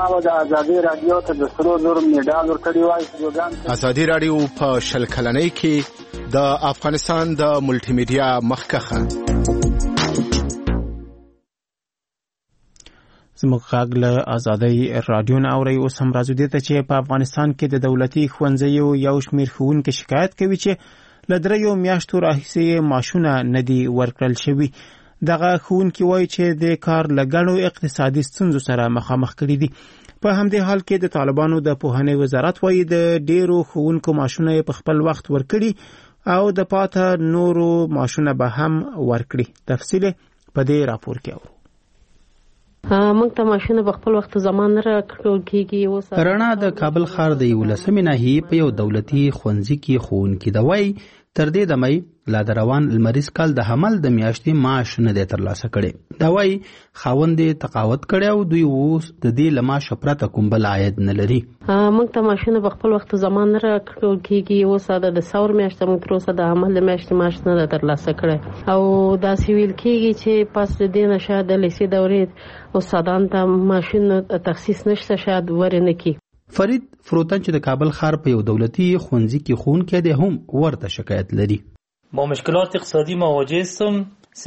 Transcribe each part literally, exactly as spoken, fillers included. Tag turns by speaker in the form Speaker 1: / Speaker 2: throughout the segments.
Speaker 1: او د ازادي رادیو ته د سرو زرو میډال ورکړی وای.
Speaker 2: ازادي رادیو په شل کلنۍ کې د افغانستان د ملټي میډیا مخکخه
Speaker 3: زموږ غږ له ازادي رادیو نه اوري. اوس هم راځو دې ته چې په افغانستان کې د دولتي ښوونځیو یو شمېر ښوونکي شکایت کوي چې له دریو میاشتو راهیسې معاشونه نه دي ورکړل شوي. دغه ښوونکي وایي چې د کار له ګڼو اقتصادي ستونزو سره مخامخ کړي دي. په همدې حال کې د طالبانو د پوهنې وزارت وایي د ډېرو ښوونکو معاشونه په خپل وخت ورکړي او د پاته نورو معاشونه به هم ورکړي. تفصیل په دې راپور کې اورو.
Speaker 4: موږ ته ماشینه په خپل وخت زمان را کړل کېږي.
Speaker 5: رڼا د کابل ښار د یولسمې ناحیې په یو دولتي ښوونځي کې ښوونکي د وایي تر دې دمه لا د روان لمریز کال د حمل د میاشتې معاش نه دی ترلاسه کړی. دا وایي خاوند یې تقاوت کړی او دوی اوس د دې له معاشه پرته کوم بل عاید نه لري.
Speaker 4: موږ ته ماشینه په خپل وخت زمان را کړل کېږي. اوس د ثور میاشتې موږ تر اوسه د حمل د میاشتې معاش نه دی ترلاسه کړی او داسې ویل کېږي چې پس د دې نه شاید د لیسې دورې استادان ته ماشین تخصیص نشته، شاید ورنه کی.
Speaker 5: فرید فروتن چې د کابل ښار په یو دولتي ښوونځي کې ښوونکی دی هم ورته شکایت لري.
Speaker 6: با مشکلات اقتصادی مواجه هستم.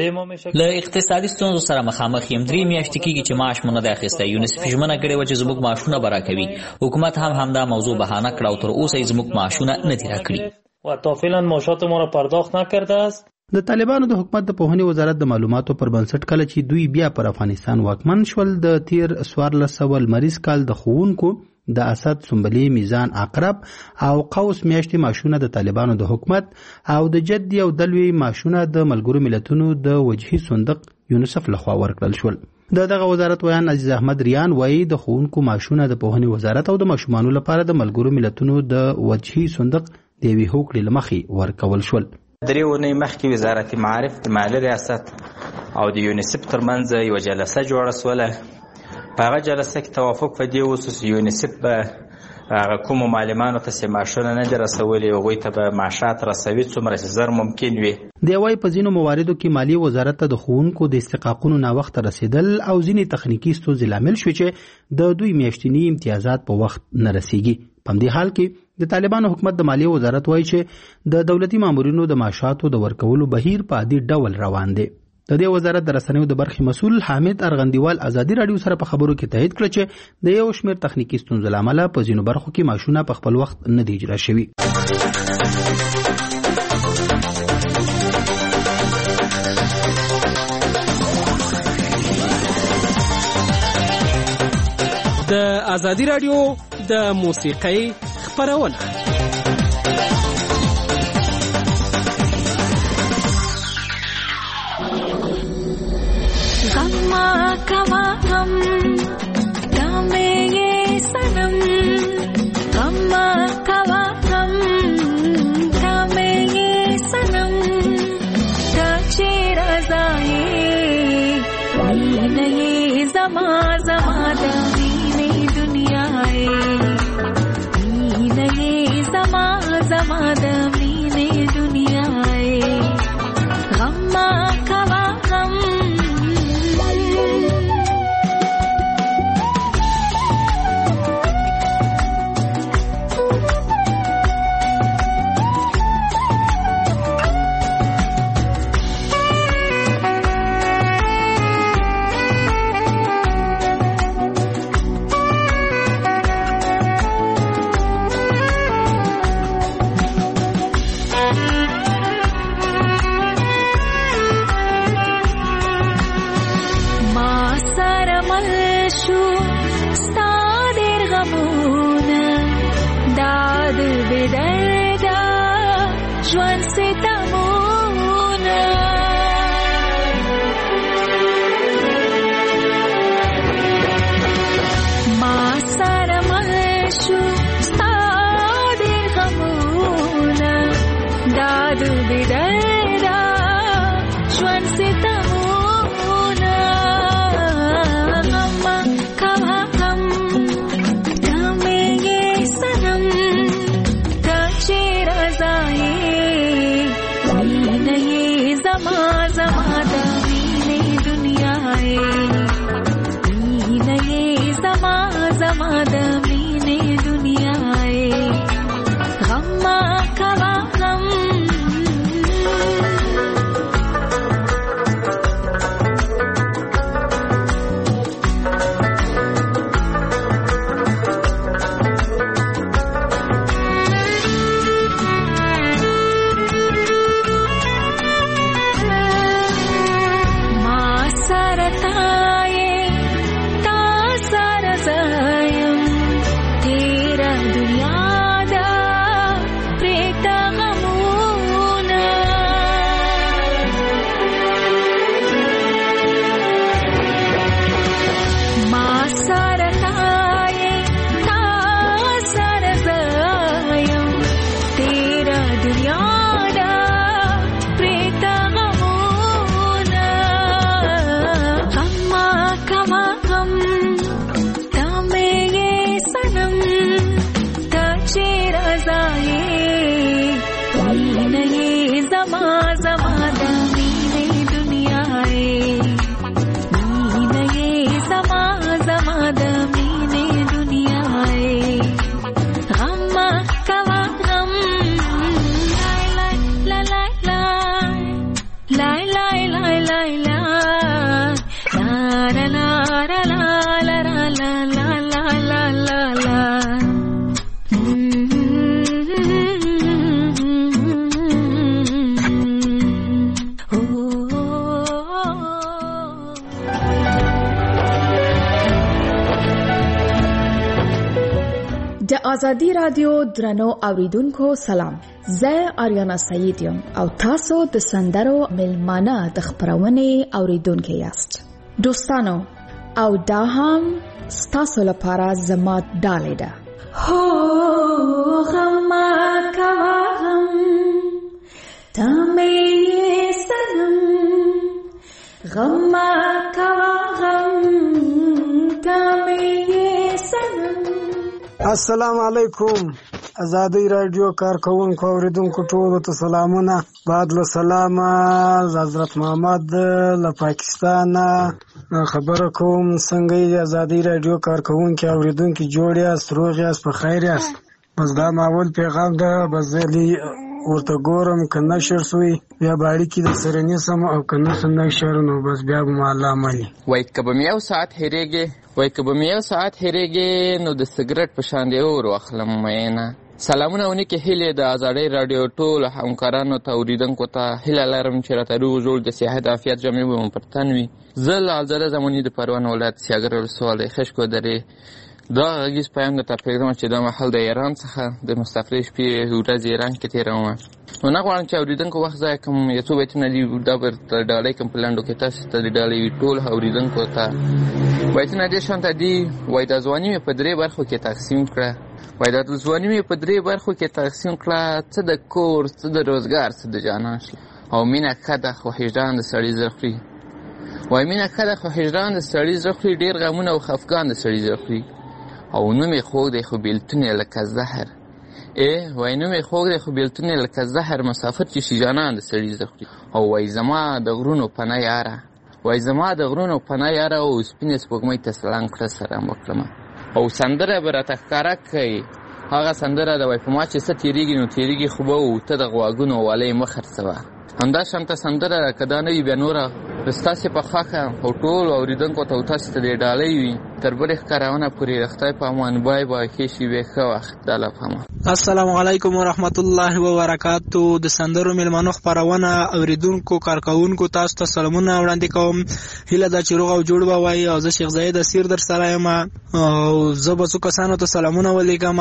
Speaker 7: له اقتصادي ستونزو سره مخامخ یم. درې میاشتې کېږي چې معاش مو نه دی اخیستی. یونیسف ژمنه کړې وه چې زموږ معاشونه به راکوي. حکومت هم همدا موضوع بهانه کړه او تر اوسه یې زموږ معاشونه نه دي راکړي
Speaker 6: و تا فعلا معاشات ما را پرداخت نکرده است.
Speaker 5: د طالبانو د حکومت د پوهنې وزارت د معلوماتو پر بنسټ کله چې دوی بیا پر افغانستان واکمن شول د تیر څوارلس سوه لمریز کال د ښوونکو د اسد، سنبلې، میزان، عقرب او قوس میاشتې معاشونه د طالبانو د حکومت او د جدي او دلوي معاشونه د ملګرو ملتونو د وجهي صندوق یونیسف لخوا ورکړل شول. د دغه وزارت ویان عزیز احمد ریان وایي د ښوونکو معاشونه د پوهنې وزارت او د ماشومانو لپاره د ملګرو ملتونو د وجهي صندوق د یوې هوکړې له مخې ورکول شول.
Speaker 8: درې اونۍ مخکې وزارت معارف د مالي ریاست او د یونیسف ترمنځ یوه جلسه جوړه سوله. په هغه جلسه کې توافق په دې وسو چې یونیسف به هغه کومو معلمانو ته چې معاشونه نه دي رسولي هغوی ته به معاشات رسوي څومره چې زر ممکن وي.
Speaker 5: دی وایي په ځینو مواردو کې مالي وزارت ته د ښوونکو د استحقاقونو ناوخته رسېدل او ځینې تخنیکي ستونزې لامل شوې چې د دوی میاشتني امتیازات په وخت نه رسیږي. په همدې حال کې د طالبانو حکومت د مالیې وزارت وایي چې د دولتي مامورینو د معاشاتو د ورکولو بهیر په عادي ډول روان دی. د دې وزارت د رسنیو د برخې مسؤل حامد ارغندیوال ازادي رادیو سره په خبرو کې تایید کړ چې د یو شمېر تخنیکي ستونزو له امله په ځینو برخو کې معاشونه په خپل وخت نه دي اجرا شوي.
Speaker 9: د ازادي رادیو د موسیقۍ خپرونه
Speaker 10: غما کوا غم دامے یہ سنم غما کوا غم دامے یہ سنم کاچے رضائے نہیں زما زما دامے دنیا نہیں زما زما دامے دنیا غما کوا غم زما د مینې دنیا ای غم ما کوا غم
Speaker 11: آزادی رادیو درنو اوریدونکو سلام. زه آریانا سعید یم او تاسو د سندرو ملمانه د خبرونې اوریدونکو یاست. دوستانو او دا هم ستاسو لپاره زما ډالۍ ده. هو غم کوا غم تمې سنم غم کوا غم تمې سنم.
Speaker 12: السلام علیکم. آزادی رادیو کارکونکو اوریدونکو ټولو ته سلامونه. بعد له سلام حضرت محمد له پاکستان خبره کوم. څنګه یې آزادی رادیو کارکونکو اوریدونکو جوړ یاست، روغ یاست، په خیر یاست؟ بس دا ماول پیغام ده، بس زلی ورته ګورم که نشر سوی بیا به اړیکې د سره نیسم او که نه نشر نو بس بیا به مو الله مني.
Speaker 13: وایي که به مې یو ساعت هېرېږې وایي که به مې یو ساعت هېرېږې نو د سګرټ په شان دې اور واخلم مینه. سلامونه او نیکې هیلې د ازادۍ راډیو ټولو همکارانو ته اورېدونکو ته هیله لرم چې راته روغ جوړ د صحت عافیت جامې به مو پر تن وي. زه له ازاده زماني د پروان ولایت سیاګر ولسوالۍ خشکو درې دا غږیز پیام درته پرېږدم چې دا مهال د ایران څخه د مستفرې شپې ورځې ایران کې تېرومه. نو نه غواړم چې اورېدونکو وخت ضایع کړم. یو څو بیتونه دي دا درته ډالۍ کړم په لنډو کې، تاسو ته د ډالۍ وي ټول اورېدونکو ته. بیتونه دې شانته دي. وایي دا ځواني مې په درې برخو کې تقسیم کړه وایي دا ځواني مې په درې برخو کې تقسیم کړه څه د کور، څه د روزګار، څه د جانان شي. او مینه ښه ده خو هجران د سړي زړه خوري. وایي مینه ښه ده خو هجران د سړي زړه خوري، ډېر غمونه او خفګان د سړي زړه خوري. او نوم یې خوږ دی خو بېلتون یې لکه زهر. ای وایي نوم یې خوږ دی خو بېلتون یې لکه زهر، مسافر چې شي جانان د سړي زړه خوري. او وایي زما د غرونو پناه یاره وایي زما د غرونو پناه یاره او سپینې سپوږمۍ ته سلام کړه سلام وکړمه. او سندره به راته ښکاره کوي هغه سندره ده وایي په ما چې څه تېرېږي نو تېرېږي خو به و ته د غواګونو والۍ مه خرڅوه. همدا شانته سندره ده که دا نه وي بیا نوره ستاسې په خوښه او ټولو اورېدونکو ته او تاسې ته دې ډالۍ وي. تر بلې ښکارونه پورې د خدای په امان. بای بای، ښې شېبې، ښه وخت. د الله په امان.
Speaker 14: السلام علیکم ورحمت الله وبرکاتو. د سندرو میلمنو خپرونه اورېدونکو کارکوونکو تاسو ته سلامونه وړاندې کوم. هیله ده چې روغ او جوړ به وایي. او زه شیخ زاید اسیر در سره یم او زه به څو کسانو ته سلامونه ولیږم.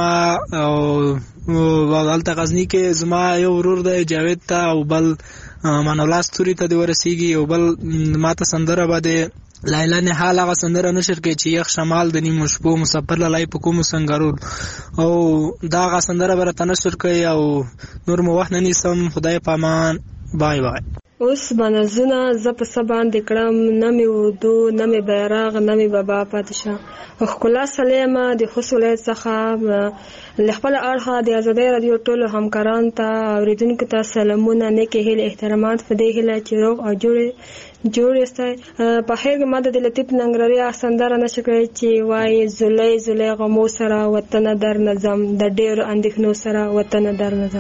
Speaker 14: او هلته غزني کې زما یو ورور دی جاوید ته، او بل مان الله ستوري ته دې ورسېږي، او بل ما ته سندره به د لایلا نهال هغه سندره نشر کوي چې یخ شمال د نیمو شپو مسافر لای په کومو سنګرول، او دا هغه سندره به راته نشر کوي. او نور مو وخت نه نیسم. خدای په امان. بای بای.
Speaker 15: اوس بنزونه زه په څه باندې کړم، نه مې اردو نه مې بیرغ نه مې بابا پاتې شه. ښکلا سلیمه د خوست ولایت څخه له خپل اړخه د ازادۍ راډیو ټولو همکارانو ته اورېدونکو ته سلامونه، نیکې هیلې، احترامات په دې هیله چې روغ او جوړې جوړ یاستئ. په خیر ما د لطیف ننګرهاري سندره نشه کړې چې وایي زلی زلی غمو سره وطنه در نظم، د ډېرو اندېښنو سره وطنه در نظم.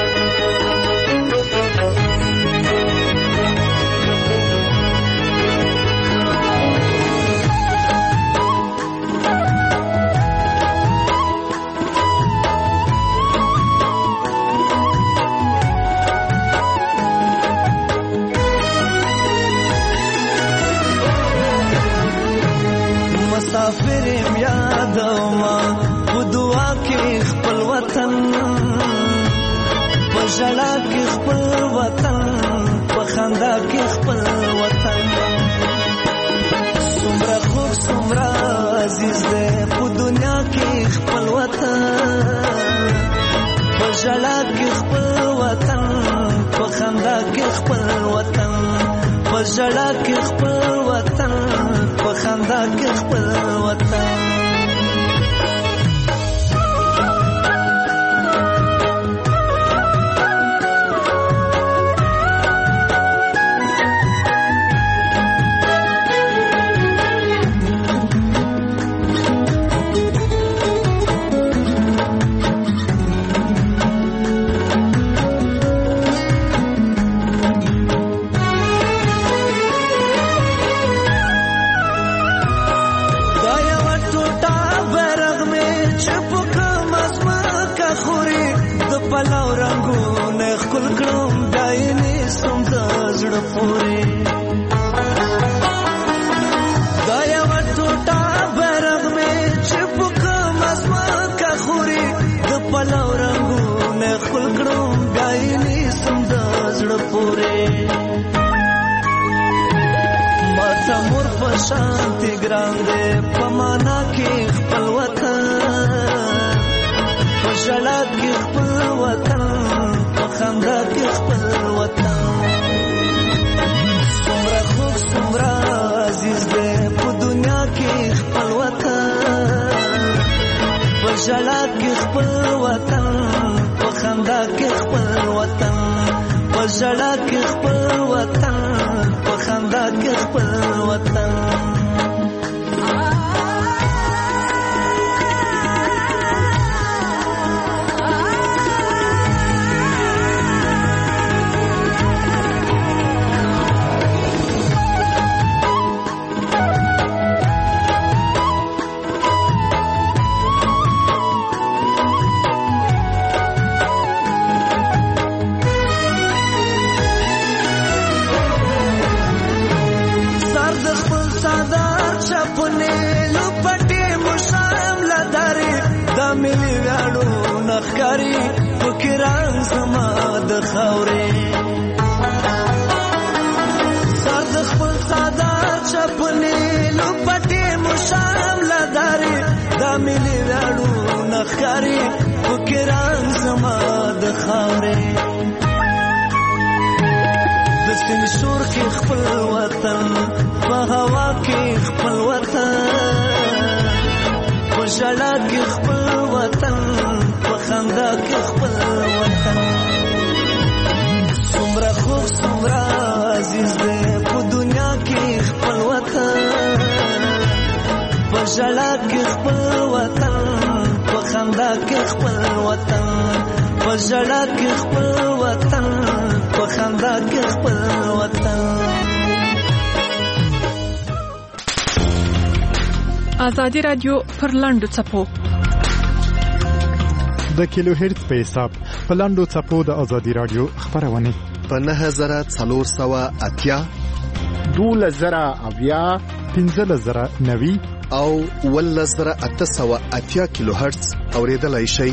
Speaker 16: مسافر یم یادوما په دعا کې خپل وطن، په ژړا کې خپل وطن، په خندا کې خپل وطن. څومره خوږ څومره عزیز دی په دنیا کې خپل وطن، په ژړا کې خپل وطن، په خندا کې خپل وطن، په ژړا کې خپل وطن، په خندا کې خپل وطن. پلاو رنگونه خپل کړم دایني سم د زړه پورې، دا یو ټوټه بیرغ مې چې په کوم اسمان کا خوري، د پلاو رنگونه خپل کړم دایني سم د زړه پورې. ماته مور په شانتي ګران دی په معنا کې خپل وطن، په ژړا کې خپل وطن، په خندا کې خپل وطن. څومره خوږ څومره عزیز دی په دنیا کې خپل وطن، په ژړا کې خپل وطن، په خندا کې خپل وطن، په ژړا کې خپل وطن، په خندا کې خپل وطن. ملي ویاړو نخکاری فکران زما د خاورې، سر د خپل سادات چپنې لپټې مشام لداري، دا ملي ویاړو نخکاری فکران زما د خاورې. د سیند شور کې خپل وطن، په هوا کې خپل وطن، په ژړا کې خپل وطن، په خندا کې خپل وطن. څومره خوږ څومره عزیز دی په دنیا کې خپل وطن، په ژړا کې خپل وطن، په خندا کې خپل وطن، په ژړا کې خپل وطن، په خندا کې خپل وطن.
Speaker 17: ازادي رادیو پر لاندو څپو
Speaker 18: د کیلو هرتز په حساب په لاندو څپو د ازادي رادیو خبرونه
Speaker 2: په نهه زره څلور سوه اتیا،
Speaker 18: دولس زره اویا، پنځلس زره نوي
Speaker 2: او اوولس زره اته سوه اتیا کیلو هرتز اوریدلای شئ.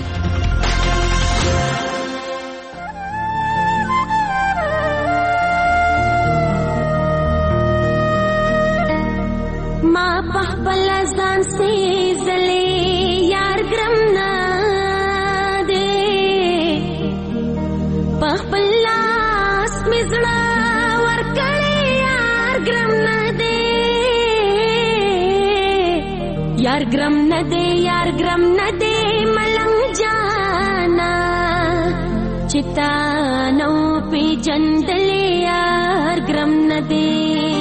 Speaker 10: ما پخپل ځان سي زلي یار ګرم نه دي، پخپل لاس مزړه ګرم نه دی یار ګرم نه دی ملنګ جانا چې تا نو پیژندلې یار ګرم نه دی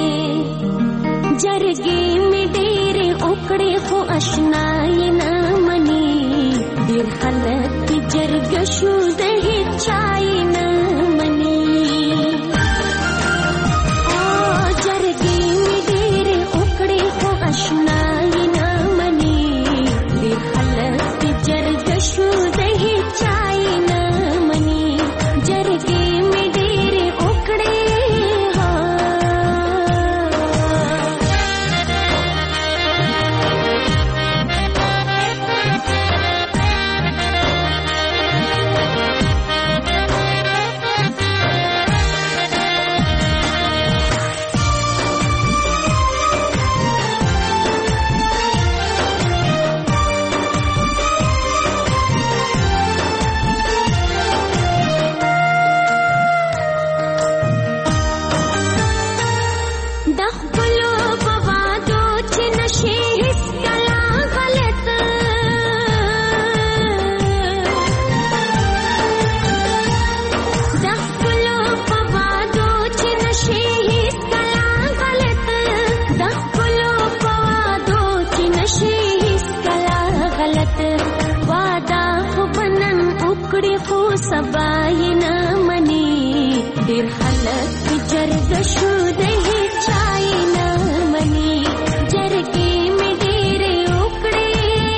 Speaker 10: جرګې مې ډېرې وکړې خو اشنا یې نه مني ډېر خلک جرګه شو د هېچا یې نه مني جرګې مې ډېرې وکړې خو اشنا یې نه مني ډېر خلک جرګه شو د هېچا یې نه مني جرګې مې ډېرې وکړې سبا یې نه مني ډېر خلک جرګه شو د هېچا یې نه مني جرګې مې ډېرې وکړې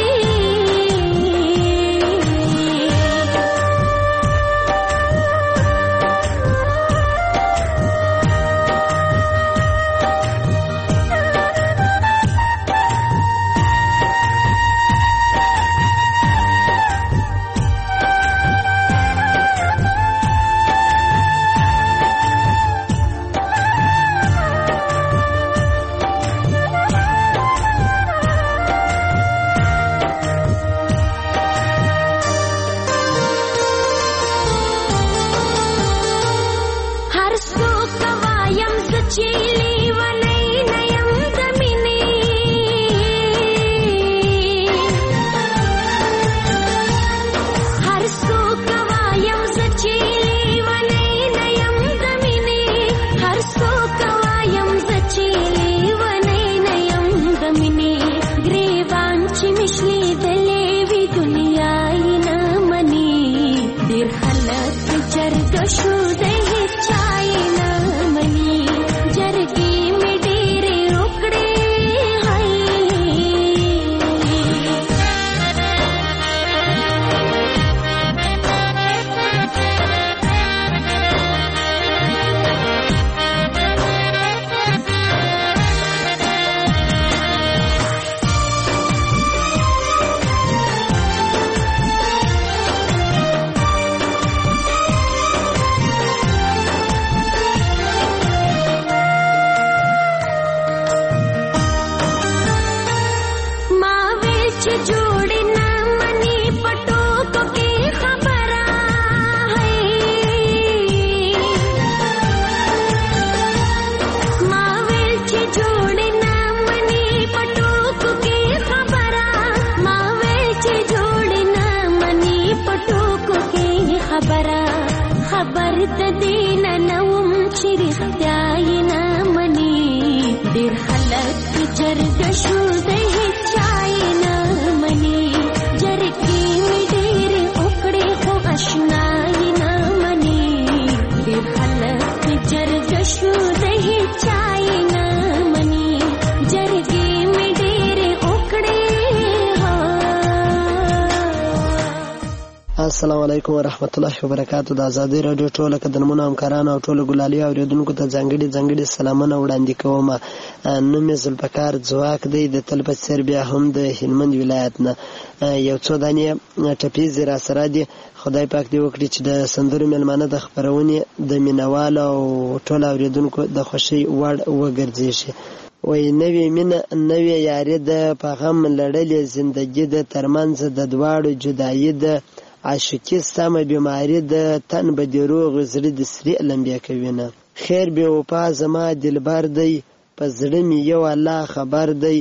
Speaker 19: السلام علیکم ورحمت الله وبرکاتو. د ازادي رادیو ټول قدرمنو همکارانو او ټول ګلالي اوریدونکو ته ځانګړي ځانګړي سلامونه وړاندې کوم. نوم یې ذوالفقار ځواک دی د تلبت سر بیا هم د هلمند ولایت نه. یو څو دانې ټپیز را سره دي. خدای پاک دې وکړي چې د سندرو مېلمانه د خپرونې د مینوال او ټول اوریدونکو د خوښۍ وړ وګرځي شي. وای نوې مینه نوې یاري ده په غم لړلې زندګي ده ترمنځ د دواړو جدایي ده عاشقي سمه بیماری ده تن به دې روغ زړه د سرې لمبیا کوینه خیر به وفا زما دلبر دی په زړه مې یو الله خبر دی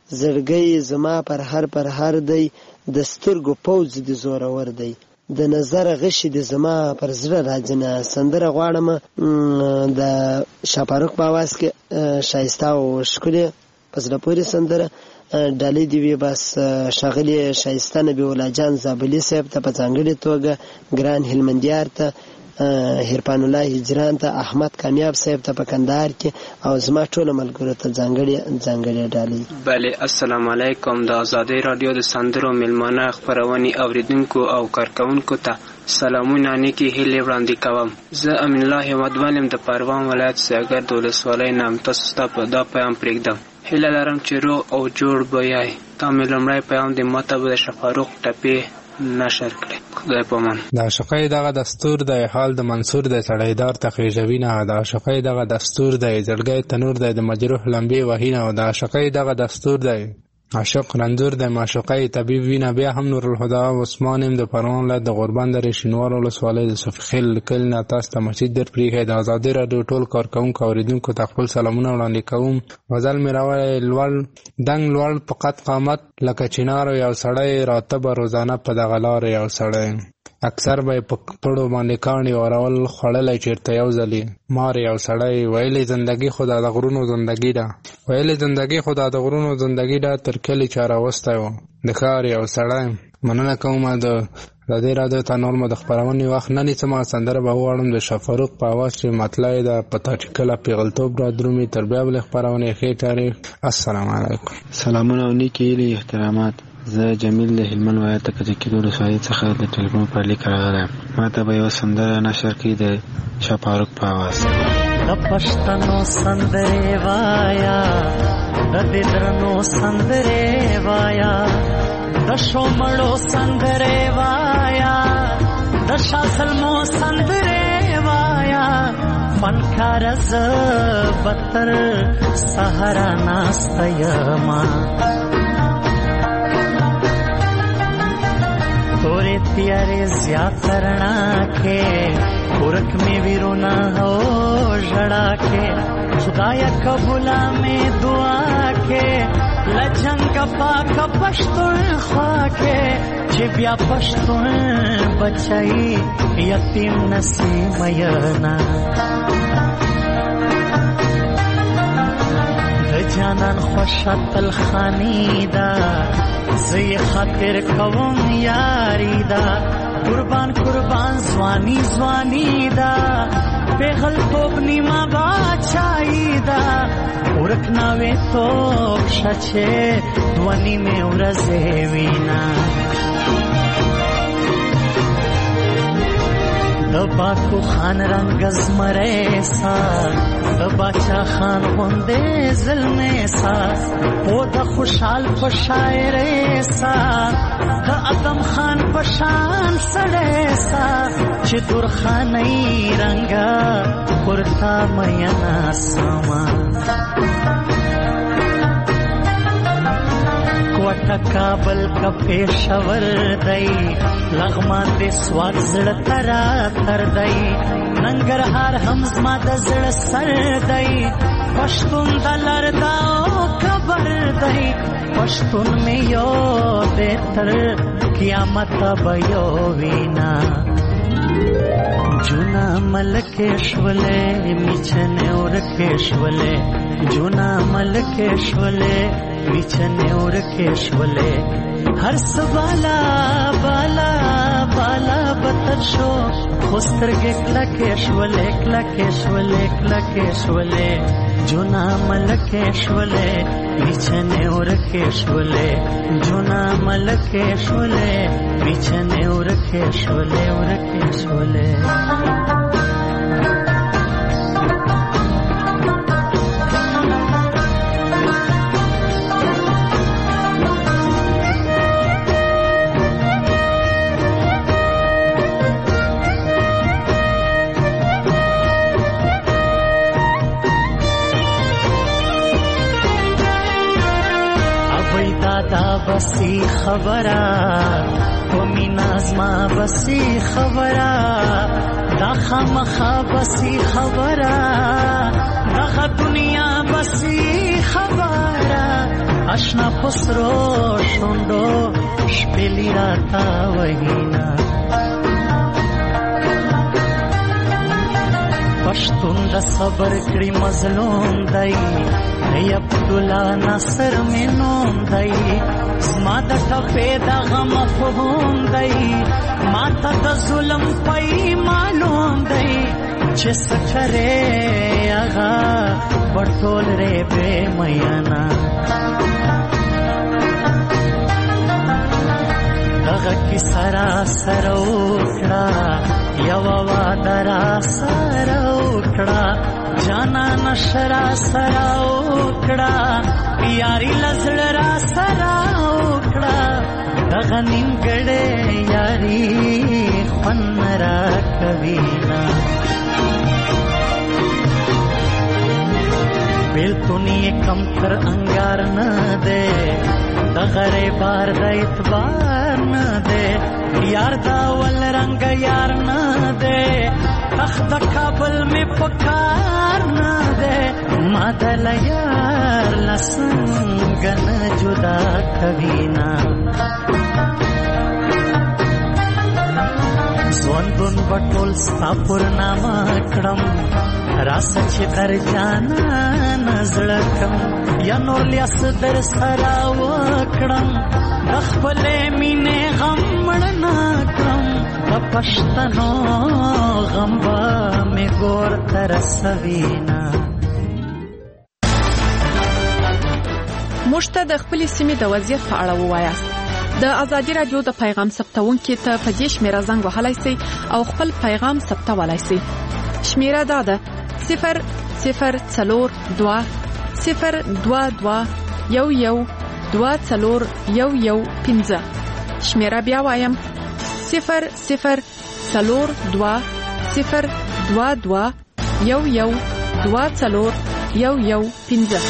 Speaker 19: زړګی زما پر هر پر هر دی د سترګو پوز دی زورور دی د نظر غشي د زما پر زړه راځنه سندره غواړم د شاپاروک په आवाज کې شایسته او ښکلې پس د پوری سندره ډالۍ دی وی بس شاغلی شایسته نبی الله جان زابلی صاحب ته په ځانګړي توګه ګران هلمندیار ته هرپان الله هجران ته احمد کامیاب صاحب ته په کندهار کې او زما ټول ملګرو ته ځانګړي ځانګړي ډالۍ.
Speaker 20: بله السلام علیکم. د آزادۍ رادیو د سندرو ملمانه خبرونې اوریدونکو او کارکونکو ته سلامونه نیکی هیلې وړاندې کوم. زه امین الله مدولم د پروان ولایت سیاګر د ولسوالۍ نام تاسو ته په دا پیغام پرېږدم. هیله لرم چې روغ او جوړ به یای. تا مې لومړی پیغام د ماته به د شفاروق ټپې نشر کړي. خدای پامان. د عاشقۍ دغه دستور دی حال د منصور دی سړیدار ته خېژوینه د عاشقۍ دغه دستور دی زړګی تنور دی د مجروح لمبې وهینه او د عاشقۍ دغه دستور دی عاشق رندور د معشوقۍ طبيب وینه بیا هم نور الهدى عثمان د پروان له د غربان د شینوار ولسوالۍ د صفخیل کل نه تاسو ته مسجد در پریږه د آزادۍ رادیو ټول کارکونکو اوریدونکو ته خپل سلامونه وړاندې کوم. غزل مې راوړی لوړ دنګ لوړ په قد قامت لکه چنار یو سړی راتب روزانه په دغه لار یو سړی اکثر به په پړو باندې کاڼي اورول خوړلی چېرته یو ځلې مار یو سړی ویلې زندګي خو دا د غرونو زندګي ده ویلې زندګي خو دا د غرونو زندګي ده تر کلي چا راوستی و د ښار یو سړی. مننه کوم د ازادۍ رادیو ته نور مو د خپرونې وخت نه نیسم. سندره به وواړم د شفاروق په اواز چې مطلع یې ده په تا چې کله پیغلتوب را درومي تر بیا بلې خپرونې ښې تاریخ. السلام علیکم.
Speaker 21: سلامونه او نیکې هیلې احترامات. زه جمیل د هلمند ولایت د کجکي ولسوالۍ څخه د ټلیفون پر لیک راغلی یم. ما ته به یوه سندره نشر کړي د شفاروق په اواز.
Speaker 16: د پښتنو سندرې وایا د دې درنو سندرې وایا د شومړو سندرې وایا د شاسلمو سندرې وایا فنکار ز بتر سهارا ناسته یما तोरे प्यारे ज्यादा करना के पुरख में विरोना हो झड़ा के खुदाया कबूला में दुआ के लजंग कपा का पश्तुन ख्वा के चिबिया पश्तुन बचाई यतीम नसीम मयना जानन خوشتل خانیدا زی خاطر کوم یاری دا قربان قربان زوانی زوانی دا پیغل توب نیما باچائی دا ورکناوی توب شچه دوانی میں ورزے وینا دباکو خان رنگ زمرے سا دباچا خان غندے ظلمے سا او دا خوشحال پشائرے سا دا ادم خان پشان سڑے سا چی دور خانی رنگا کرتا مینا ساما کوٹا کابل کا پیشور دئی لغمان دے سواد زړه ترا تر دئی ننګرهار هم زما د زړه سر دئی پښتون د لار دا خبر دئی پښتون مې یو دې تر قیامت به یو وینا جونا ملکیشولې میچنه ورکیشولې جونا ملکیشولې میچنه ورکیشولې هر سوالا بالا بالا بتر شو خوسترګې کلکیشولې کلکیشولې کلکیشولې جونا ملکیشولې میچنه ورکیشولې جونا ملکیشولې میچنه ورکیشولې ورکیشولې بسی خبرا قومی نازما بسی خبرا دا خامخا بسی خبرا دا دنیا بسی خبرا آشنا پسرو شوندو شپلی راتا وهینا پښتون د صبر کړي مظلوم دی ای عبدالله ناصر مینوم دی زما د ټپې د غم مفهوم دی ما ته د ظلم پای معلوم دی چې څه کرے هغه پټول ری بے میانا هغه کی سرا سروکړه یو وادرا سروکړه جانا نشرا سروکړه یاري لزړ را سروکړه هغه نیمګړې یاري خون را کوینا بیلتونی کم تر انگار نه ده د غریبار د اعتبار نه ده یار دا ول رنگ یار نه ده تخت کابل می پکار نه ده ما دل یار لسنګ نه جدا کوینا ځوندون بټول ستا پر نامه کړم راس چې در جانا نزړکم یا نور لیاس در سرا وکړم د خپلې مینې غم مړ نه کړم د پښتنو غم به مې ګور ته رسوینا
Speaker 17: موږ ته د خپلې سیمې د وضعیت په اړه ووایاست. د ازادي رادیو د پیغام ثبتونکو ته په دې شمیره زنګ وهلای شئ او خپل پیغام ثبتولای شئ. شمیره دا ده صفر صفر څلور دوه صفر دوه دوه یو یو دوه څلور یو یو پنځه. شمیره بیا وایم صفر صفر څلور دوه صفر دوه دوه یو یو دوه څلور یو یو پنځه.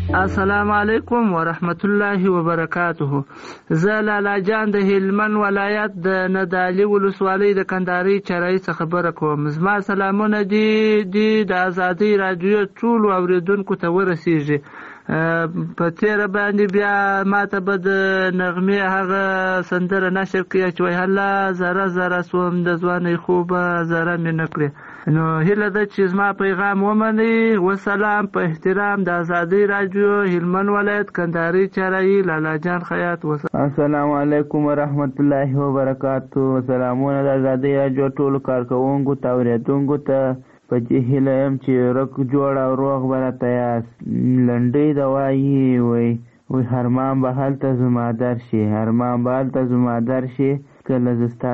Speaker 1: السلام علیکم ورحمت الله وبرکاته. زه لالا جان د هلمند ولایت د ندالي ولسوالۍ د کندهاري چرای څخه خبره کوم. زما سلامونه دي د ازادي رادیو ټول اوریدونکو ته ورسیږي. په تیر باندې بیا ماته به د نغمې هغه سندره نشر کړي چې وای هله زره زره سوم د ځوانۍ خوبه زره مې نه کړې. نو هیله ده چې زما پیغام ومني. وسلام په احترام د ازادي رادیو هلمند ولایت کندهاري چرای لالا جان خیاط.
Speaker 22: السلام علیکم ورحمت الله وبرکاته. سلامونه د ازادي رادیو ټول کارکوونکو ته اوریدونکو ته. په دې هیله یم چې رک جوړ او روغ به راته یاست. لنډۍ د وایي وی وی هرمان به هلته زما در شي، هرمان به هلته زما در شي، کله زه ستا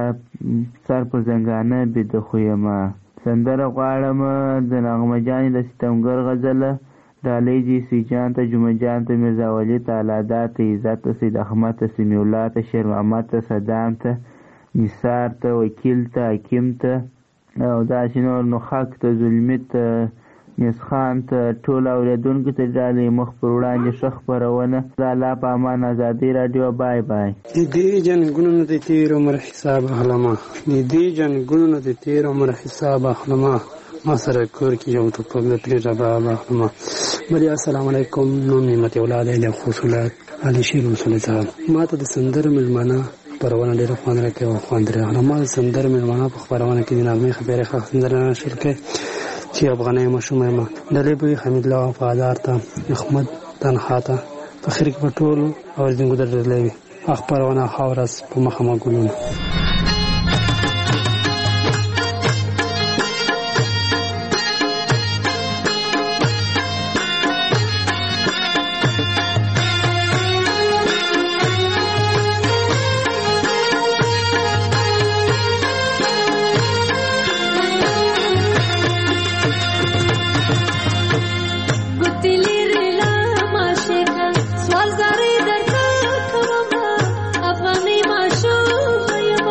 Speaker 22: سر په زنګانه بیده خو یمه. سندره غواړم د نغمه جانې د ستمګر غزله، ډالۍ دي سی جان ته، جمعه جان ته، میرزا ولي ته، الادا ته، عزت ته، سید احمد ته، سمیع الله ته، شیر محمد ته، صدام ته، نثار ته، وکیل ته، حکیم ته او داسې نور، نخاک ته، زلمي ته، میسخان ته، ټول اوریدونکو ته ډالۍ مخ پر وړاندې ښه خپرونه. د الله په امان. ازادي راډیو. بای بای.
Speaker 23: د دې جنګونو نه د تیر عمر حساب اخلمه، د دې جنګونو نه د تیر عمر حساب اخلمه، ما سره کور کې یو ټوپک د پرې رباب اخلمه. بلې السلام علیکم. نوم نعمت اولاد علی خصولات علي شیر رسول صاحب. ما ته د سندر ملمانه خبرونه ډېره خوند راکوي او خوند راغله. ما د سندر مېلمانه په خبرونه کې د نغمې خبرې ښه سندره نشر کړې چې افغانۍ ماشوم یم. ډلې بوی حمیدالله وفادار ته، احمد تنها ته، په خیر کې په ټولو اورېدونکو ته ډېرې وي. خبرونه ښه ورځ په مخه مه ګلونه.
Speaker 10: سوال زاری در کومه افغاني ماشوم یم.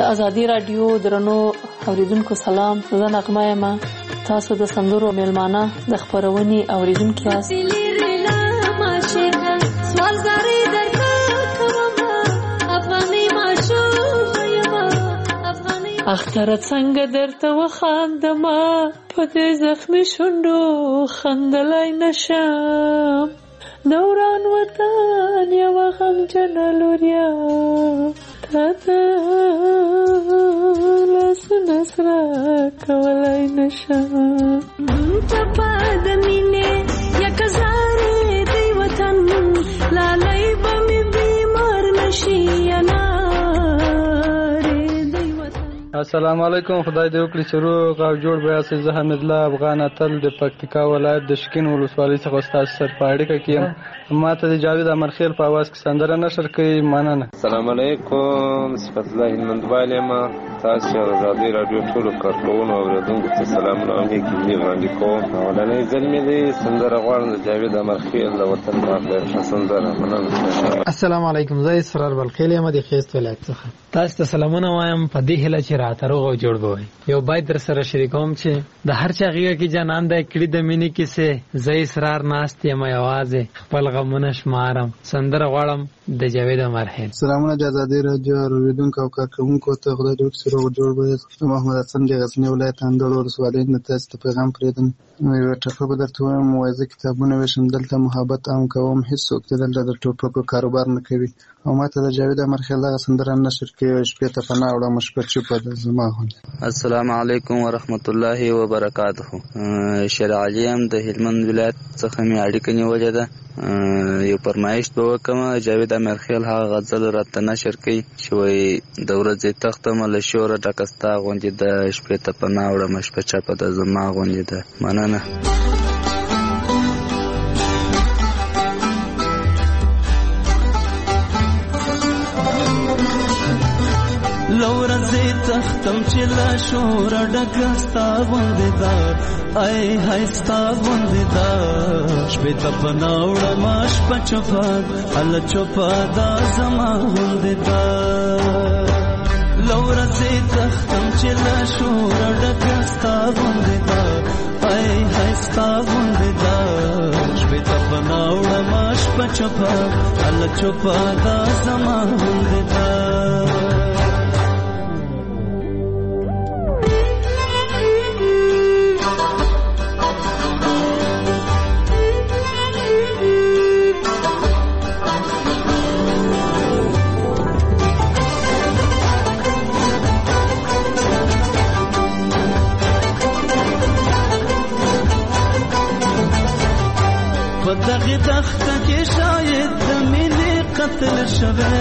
Speaker 3: ازادي رادیو درنو اوریدونکو سلام. زه نغمه یم. تاسو د سندرو میلمانه د خبرونې اوریدونکو یاست. اختر څنګه درته وخاندمه په دې زخمي شونډو خندلای نشم. دوران وطن یوه غمجنه لوریا تا ته لاسونه سره کولی نشم. ټپه د مینې یک زارې دی وطن لالی به مې بیمار نشي
Speaker 4: السلام علیکم. خدای دې وکړي چې روغ او جوړ به یاست. زه حمید الله افغان اتل د پکتیکا ولایت د شکین ولسوالۍ څخه ستاسو سره په اړیکه کې یم. ما ته د جاوید امرخیل په اواز کې سندره نشر کوي. مننه.
Speaker 7: السلام علیکم. صفت الله هلمندوال یم. تاسو ازادي رادیو ټول کارکونکو او اوریدونکو ته سلامونه او نیکی وړاندې کوم. اولنۍ ځل مې دې سندره غواړم د جاوید امرخیل د وطن په اړه سندره. مننه.
Speaker 24: السلام علیکم. زه اسرار بلخیل یم د خیست ولایت څخه. تاسو ته سلامونه وایم په دې هیله چې راته روغ او جوړ بوي. یو باید در سره شریکوم چې د هر چا غیږه کې جانان د کړي د مینې کیسه زې اسرار ناست یم یوازې خپل غمونه شمارم. سندره غواړم د جاوید امرخیل.
Speaker 25: سلامونه د ازادي رادیو اوریدونکو او کارکونکو ته خدای دې وکړي روغ جوړ بوي. محمد حسن د غزنی ولایت اندړ ولسوالۍ نه تاسو ته پیغام پرېدم. یو ټکو به درته وایم وایي کتابونه وشم دلته محبت عام کوم هیڅوک دلته د ټوپکو کاروبار نه کوي. او ماته د جاوید امرخیل دغه سندره نشر کوي شپې ته پناه وړم شپه چوپه د زما غوندې.
Speaker 26: السلام علیکم ورحمت الله وبرکاته. شیر علي یم د هلمند ولایت څخه مې اړیکه نیولې ده. یو فرمایش به وکړم جاوید امرخیل هغه غزل راته نشر کوي چې وایي د ورځې تختمه له شوره ډکه ستا غوندې ده شپې ته پناه وړم شپه چوپه د زما غوندې ده. مننه.
Speaker 16: لورځې تختم چې لا شور ډکه ستا غوندې ده ای های ستا غوندې ده شپې ته پناه وړم شپه چوپه هله چوپه دا زما غوندې ده. لورځې تختم چې لا شور ډکه ستا غوندې ده ای های ستا غوندې ده شپې ته پناه وړم شپه چوپه هله چوپه دا زما غوندې ده. په دغه تخته کې شاید د مینې قتل شوی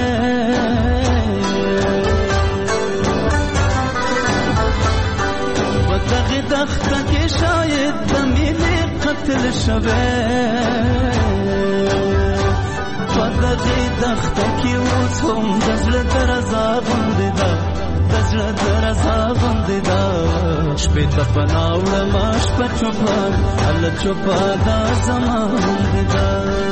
Speaker 16: په دغه تخته کې شاید د مینې قتل شوی په دغه تخته کې اوس هم د زړه درزا غوندې ده د زړه درزا غوندې ده شپې ته پناه وړم شپه چوپه هله چوپه دا زما غوندې ده.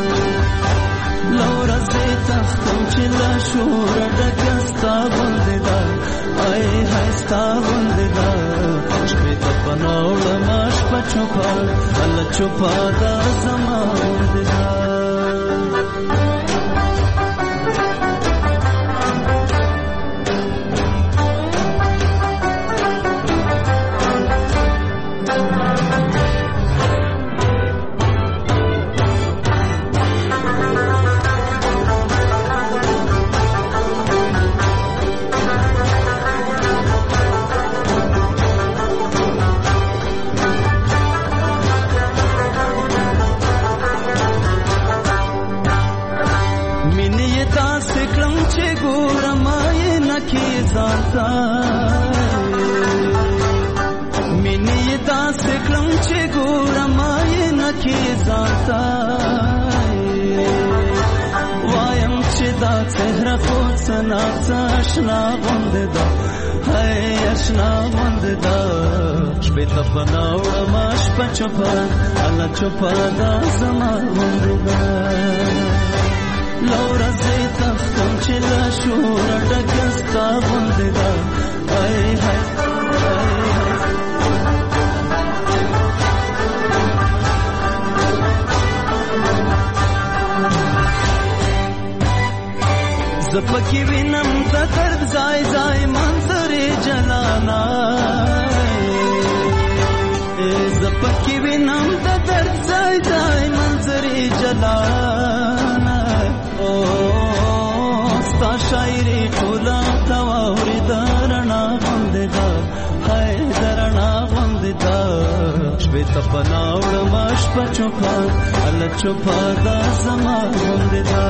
Speaker 16: لورځې تختم چې له شوره ډکه ستا غوندې ده ای های ستا غوندې ده شپې ته پناه وړم شپه چوپه هله چوپه دا زما غوندې ده. مینې داسې کړم چې ګورم آینه کې ځانته وایم چې دا څهره خو څه ناڅه اشنا غوندې ده هی اشنا غوندې ده شپې ته پناه وړم شپه چوپه هله چوپه دا زما غوندې ده. لورځې تختم چې له شوره ډکه ستا غوندې ده هی هی زه پکې وینم د درد ځای ځای منظرې جلانا زه پکې وینم د درد ځای ځای منظرې جلانا او ستا شاعري ټوله ته واورې د رڼا غوندې ده هی د رڼا غوندې ده شپې ته پناه وړمه شپه چوپه هله چوپه دا زما غوندې ده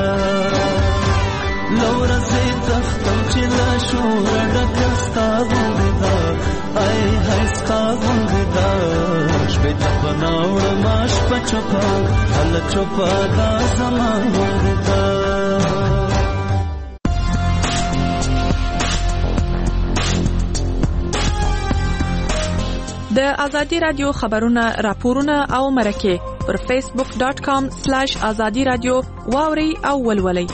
Speaker 16: لورځې تختم چې له شوره ډکه ستا غوندې ده هی هی ستا غوندې ده شپې ته پناه وړمه شپه چوپه هله چوپه دا زما غوندې ده
Speaker 17: د ازادي رادیو خبرونه راپورونه او مرکه پر فیسبوک ډاٹ کام سلیش ازادي رادیو واوري او ولولئ.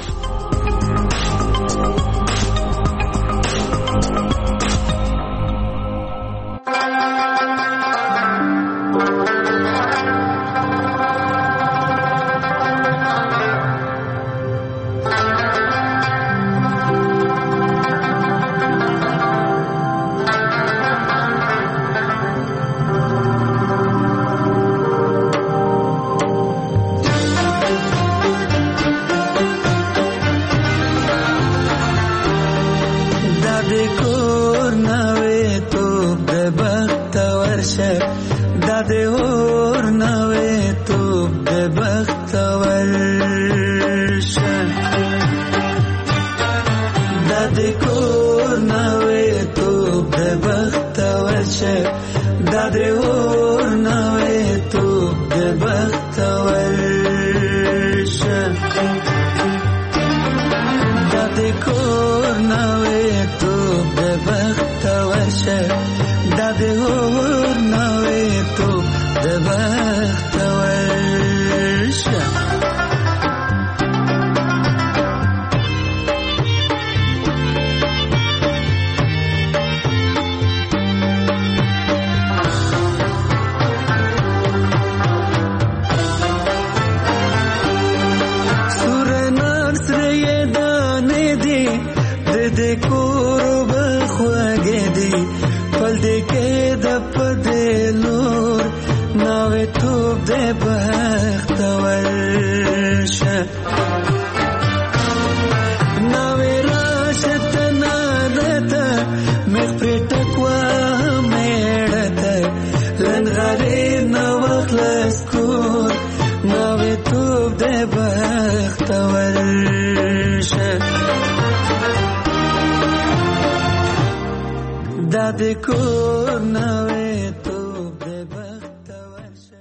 Speaker 16: د کور نه